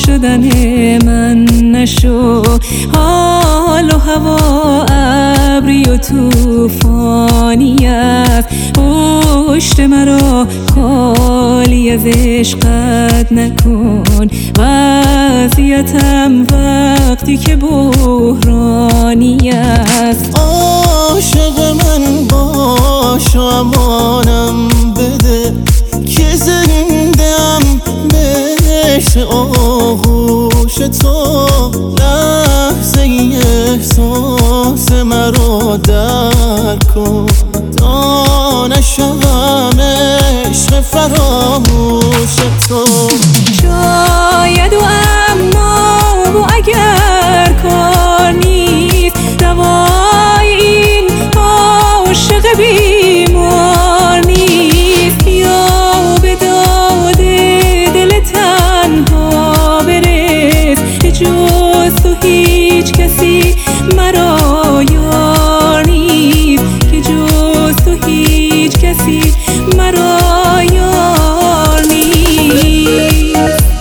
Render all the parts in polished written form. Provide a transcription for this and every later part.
شدن من نشو، حال و هوا ابری و توفانی است، پشت مرا خالی از عشقت نکن، وضعیتم وقتی که بحرانی است. عاشق من باش و امانم بده که زنده‌ام به عشق آغوش تو، لحظه ای احساس مرا درک کن تا نشوم عشق فراموش تو. شاید و اما و اگر کار نیست، دوای این عاشق بیمار نیست، یا به داد دل تنها برس، که جز تو هیچ کسی مرا یار نیست، که جز تو هیچ کسی مرا یار نیست.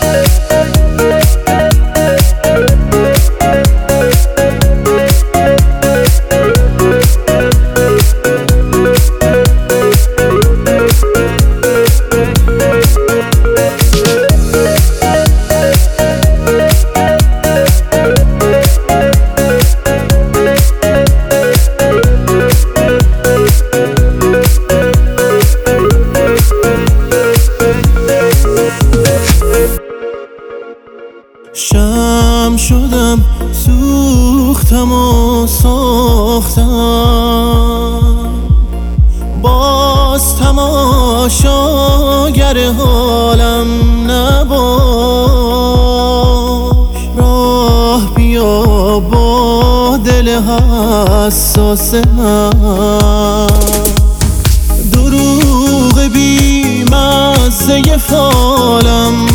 شمع شدم سوختم و ساختم، باز تماشاگر حالم نباش، راه بیا با دل حساس من، دروغ بی مزه فالم